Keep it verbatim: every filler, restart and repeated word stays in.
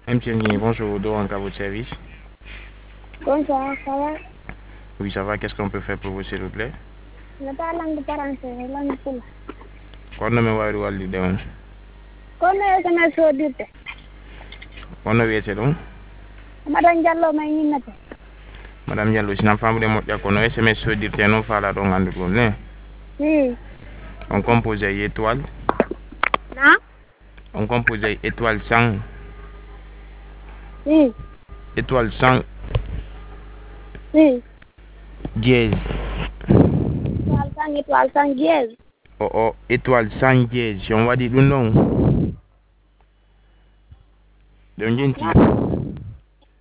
M T N, bonjour, Doran à votre service. Bonsoir, ça va? Oui, ça va, qu'est-ce qu'on peut faire pour vous, s'il vous plaît? Ne pas langue français, langue pula. Kono me wayru wallude on. Kono S M S sodirte. Kono wiyete ɗum? Madan Diallo may ñinnete. Madame Diallo, sinam famude moƴƴa kono S M S sodirte noon faala ɗon anndu ɗum ne? Si. On compose ay étoile. Na? On compose ay étoile cent. Si. Étoile cent Si. dièse. Étoile cent, étoile cent dièse. O o étoile cent dièse. Si on waɗi ɗum ɗon. Ɗum jenti. Na?